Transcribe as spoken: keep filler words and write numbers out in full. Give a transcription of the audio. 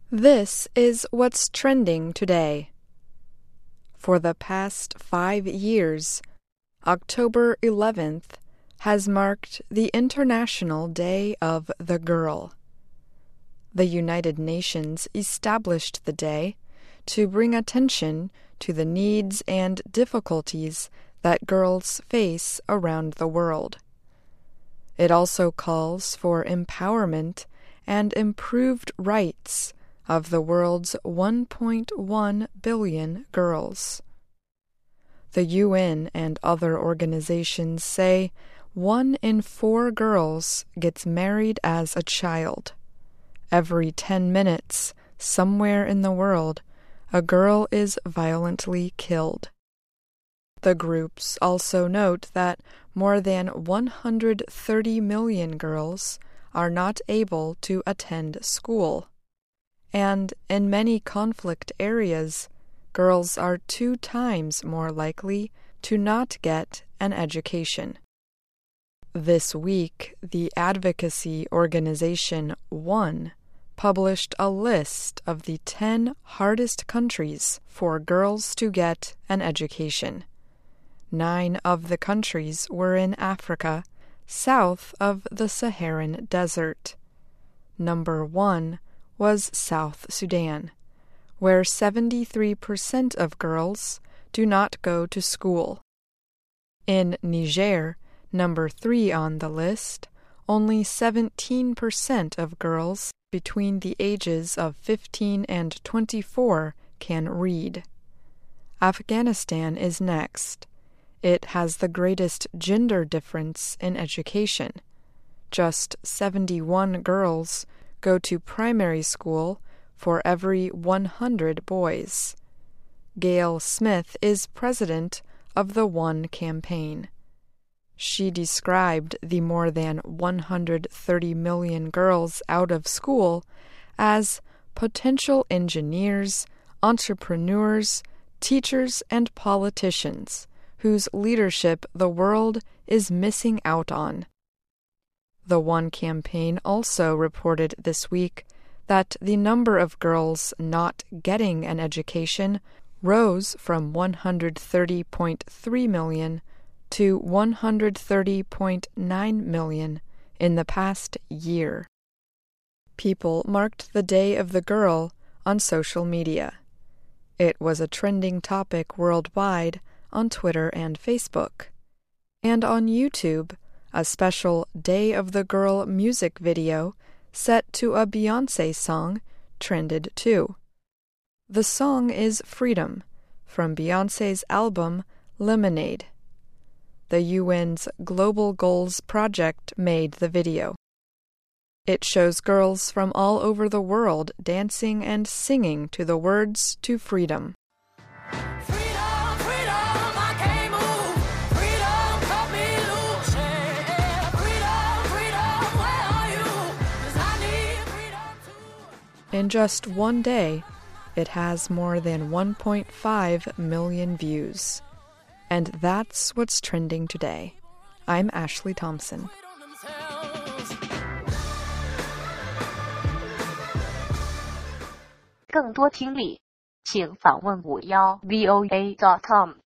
This is what's trending today. For the past five years, October eleventh has marked the International Day of the Girl. The United Nations established the day to bring attention to the needs and difficulties that girls face around the world. It also calls for empowerment and improved rights of the world's one point one billion girls. The U N and other organizations say one in four girls gets married as a child. Every ten minutes, somewhere in the world, a girl is violently killed. The groups also note that more than one hundred thirty million girls are not able to attend school. And in many conflict areas, girls are two times more likely to not get an education. This week, the advocacy organization ONE published a list of the ten hardest countries for girls to get an education. Nine of the countries were in Africa, south of the Saharan Desert. Number one was South Sudan, where seventy-three percent of girls do not go to school. In Niger, number three on the list, only seventeen percent of girls between the ages of fifteen and twenty-four can read. Afghanistan is next. It has the greatest gender difference in education. Just seventy-one girls go to primary school for every one hundred boys. Gail Smith is president of the ONE campaign. She described the more than one hundred thirty million girls out of school as potential engineers, entrepreneurs, teachers, and politicians whose leadership the world is missing out on. The ONE campaign also reported this week that the number of girls not getting an education rose from one hundred thirty point three million to one hundred thirty point nine million in the past year. People marked the Day of the Girl on social media. It was a trending topic worldwide on Twitter and Facebook. And on YouTube, a special Day of the Girl music video set to a Beyoncé song trended too. The song is Freedom, from Beyoncé's album Lemonade. The U N's Global Goals Project made the video. It shows girls from all over the world dancing and singing to the words to freedom. In just one day, it has more than one point five million views. And that's what's trending today. I'm Ashley Thompson. 更多听力，请访问五幺 V O A dot com。